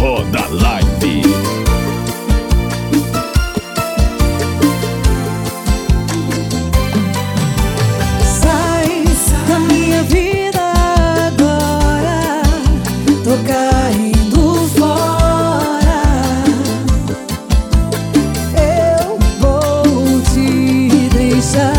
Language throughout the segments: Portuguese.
Forró da Live. Sai da minha vida agora, tô caindo fora. Eu vou te deixar.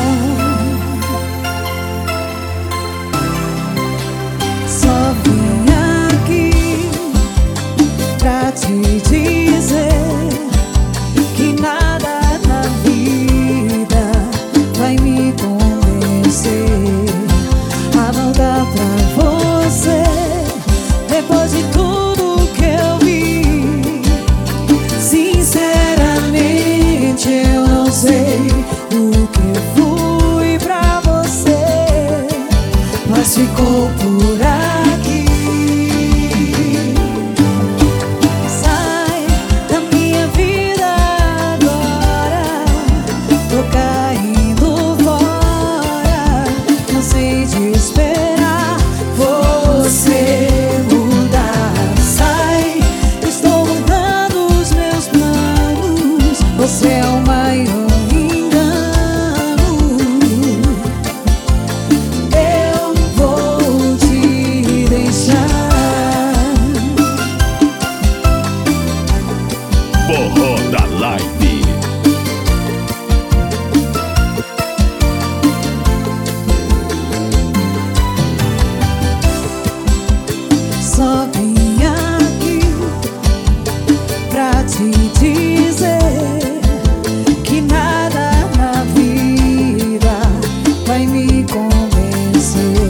Só vim aqui pra te dizer que nada na vida vai me convencer a voltar pra você. Depois de tudo que eu vi, sinceramente eu não sei o que eu fui pra você, mas ficou por aqui. Sai da minha vida agora, tô caindo fora. Cansei de esperar você mudar. Sai, estou mudando os meus planos. Você é o maior engano. Eu vou te deixar. Forró da Live. Só vim aqui pra te dizer que nada na vida vai me convencer